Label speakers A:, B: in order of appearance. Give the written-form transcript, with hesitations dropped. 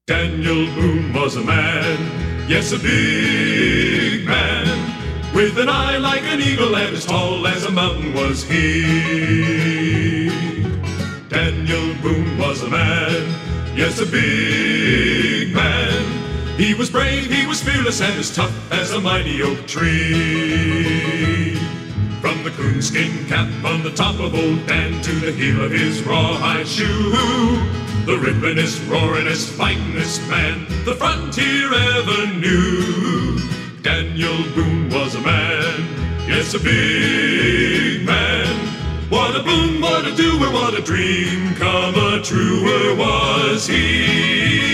A: Daniel Boone was a man, yes, a big man, with an eye like an eagle and as tall as a mountain was he. Daniel Boone was a man, yes, a big man. He was brave, he was fearless, and as tough as a mighty oak tree. From the coonskin cap on the top of old Dan to the heel of his rawhide shoe, the rippin'est, roaring'est, fightin'est man the frontier ever knew. Daniel Boone was a man, yes, a big man. What a boon, what a doer, what a dream come a truer was he.